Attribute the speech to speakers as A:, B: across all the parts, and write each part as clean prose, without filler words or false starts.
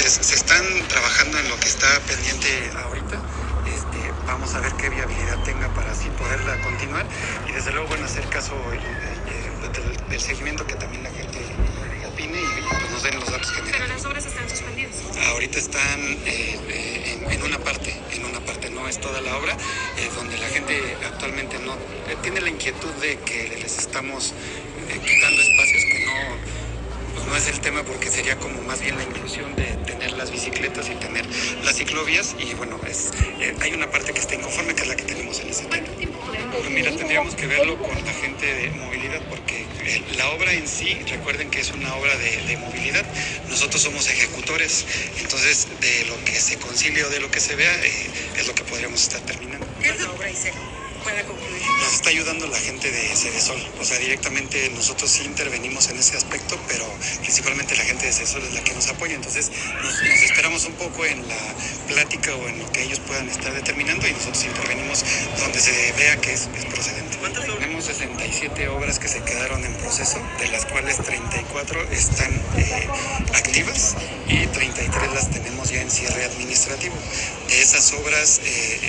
A: Pues se están trabajando en lo que está pendiente ahorita. Vamos a ver qué viabilidad tenga para así poderla continuar y desde luego hacer caso del seguimiento que también la gente opine y pues nos den los datos generales.
B: Pero las obras están suspendidas.
A: Ahorita están en una parte, no es toda la obra, donde la gente actualmente no tiene la inquietud de que les estamos quitando espacios que no es el tema, porque sería como más bien la inclusión de tener las bicicletas y tener las ciclovías y bueno, hay una parte que está inconforme, que es la que tenemos en ese tema.
B: ¿Cuánto tiempo podemos?
A: Pues mira, tendríamos que verlo con la gente de movilidad, porque la obra en sí, recuerden que es una obra de movilidad, nosotros somos ejecutores, entonces de lo que se concilie o de lo que se vea es lo que podríamos estar terminando.
B: Es la obra y se pueda concluir.
A: Nos está ayudando la gente de Cedesol, o sea, directamente nosotros sí intervenimos en ese aspecto, pero principalmente la gente de Cedesol es la que nos apoya, entonces nos esperamos un poco en la plática o en lo que ellos puedan estar determinando y nosotros intervenimos donde se vea que es procedente. Tenemos 67 obras que se quedaron en proceso, de las cuales 34 están activas y 33 las tenemos ya en cierre administrativo. De esas obras,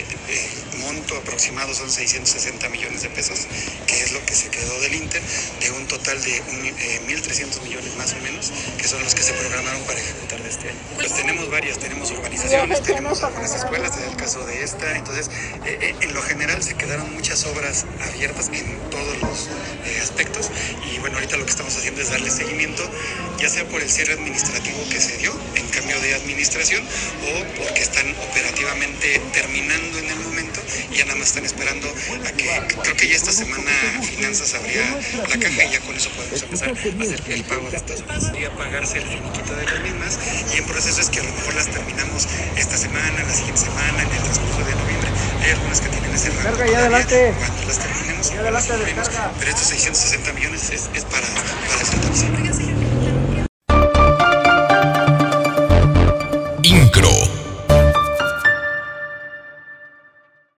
A: monto aproximado son 660 millones de pesos, que es lo que se quedó del Inter, de un total de 1.300 millones más o menos, que son los que se programaron para ejecutar de este año. Pues tenemos varias, tenemos urbanizaciones, tenemos algunas escuelas, en el caso de esta, entonces en lo general se quedaron muchas obras abiertas en todos los aspectos y bueno, ahorita lo que estamos haciendo es darle seguimiento, ya sea por el cierre administrativo que se dio en cambio de administración o porque están operativamente terminando en el momento y ya nada más están esperando a que, creo que ya esta semana Finanzas abría la caja y ya con eso podemos empezar a hacer el pago de estas obras. Y a pagarse el finiquito de las mismas y en proceso es que a lo mejor las terminamos esta semana, la siguiente semana, en el transcurso de noviembre. Hay algunas que tienen ese rango todavía, cuando las terminemos, pero estos 660 millones es para el total.